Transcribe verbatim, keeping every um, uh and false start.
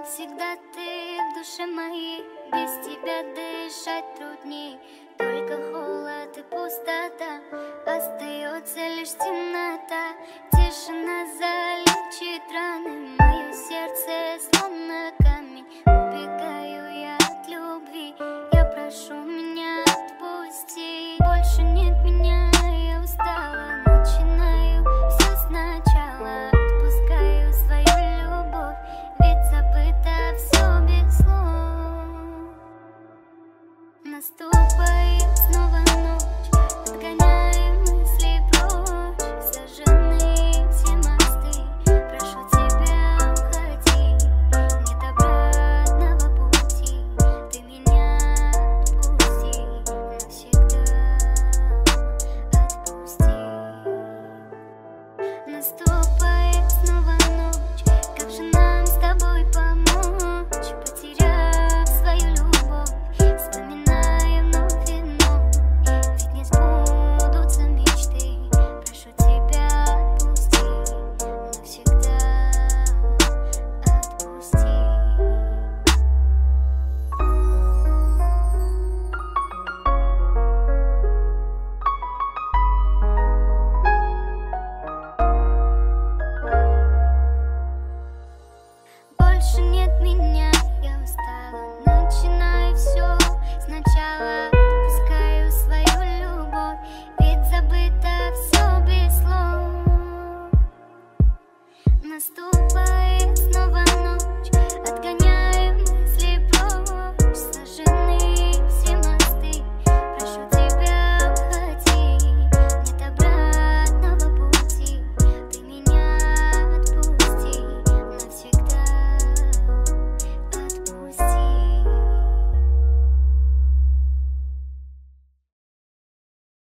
Всегда ты в душе моей, без тебя дышать трудней. Только холод и пустота, остается лишь темнота. Тишина залечит раны, мое сердце словно камень. Убегаю я от любви, я прошу меня отпусти. Больше нет меня, я устала, начинаю все сначала. Отпускаю свою любовь, ведь забыто все без слов. Наступает